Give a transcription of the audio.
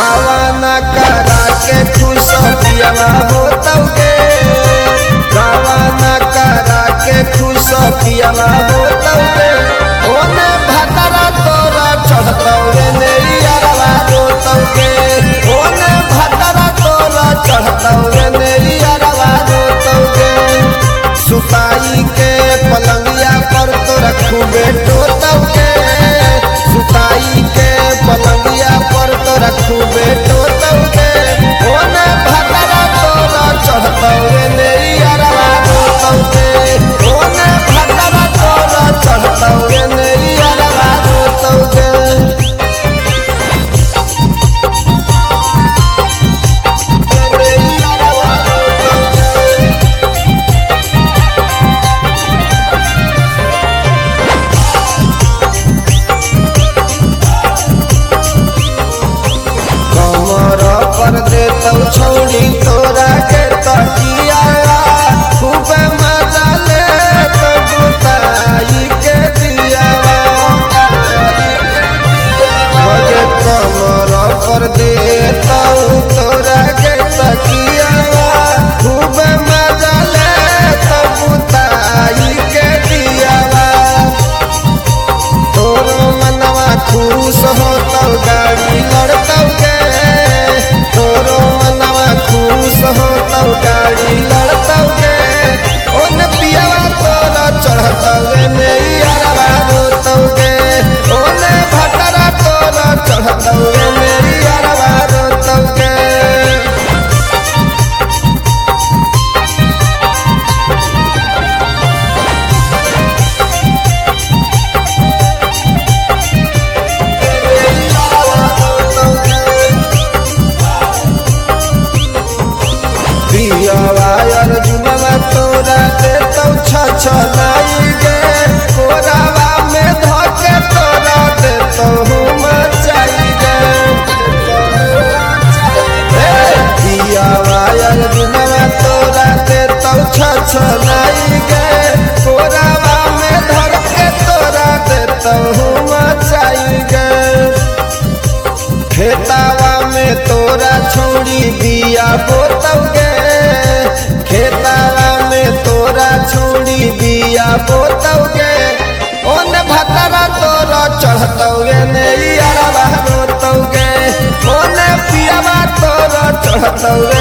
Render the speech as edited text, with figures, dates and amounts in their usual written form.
गावाना करा के खुश पियावा होतौगे गावाना करा के खुश पियावा होतौगे ओने भतरा तोरा चढ़तौगे नैयारवा रोतौगे ओने भतरा तोरा चढ़तौगे नैयारवा रोतौगे सुताई के पलंगिया पर तोरा खूबे टोतौगे सुताई के पलंगिया पर तोरा खूबे टोतौगे ओने भतरा तोरा चढ़तौगे नैयारवा रोतौगे ओने भतरा तोरा चढ़तौगे नैयारवा रोतौगे पर देतौ छौड़ी तोरा के तकिया खूबे मजा ले तो बुताई के दियावा बजे कमर पर देतौ तोरा के तकिया खूबे मजा ले तो बुताई के दियावा तोरो मनवा खुश होतौ गाड़ी लड़तौगे तोरो मनवा खुश होतौ गाड़ी लड़तौगे ओन पियावा तोरा चढ़तौगे नैयारवा रोतौगे ओने भतरा तोरा चढ़तौगे नैयारवा रोतौगे पियावा अर्जुनवा तोरा देतौ छछनाई गे कोरावा में धके तोरा देतौ मचाई गे पियावा अर्जुनवा तोरा देतौ छछनाई गे कोरावा में धके तोरा देतौ मचाई गे खेतावा में तोरा छोड़ी बिया बोतौगे खेतावा में तोरा छोड़ी बिया बोतौगे ओने भतरा तोरा चढ़तौगे नैयारवा रोतौगे ओने पियावा तोरा चढ़तौगे